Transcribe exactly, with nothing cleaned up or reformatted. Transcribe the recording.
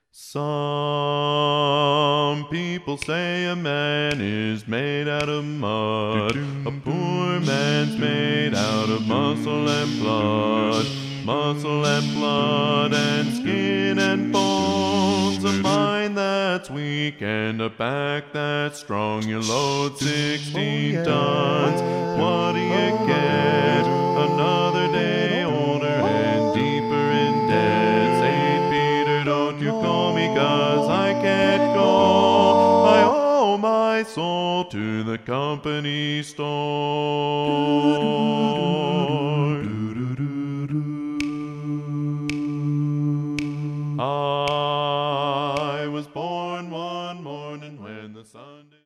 Some people say a man is made out of mud. A poor man's made out of muscle and blood. Muscle and blood and skin and bones. A mind that's weak and a back that's strong. You load sixteen tons. What do you get? Another day older and deeper in debt. Saint Peter, don't you call me, 'cause I can't go. I owe my soul to the company store.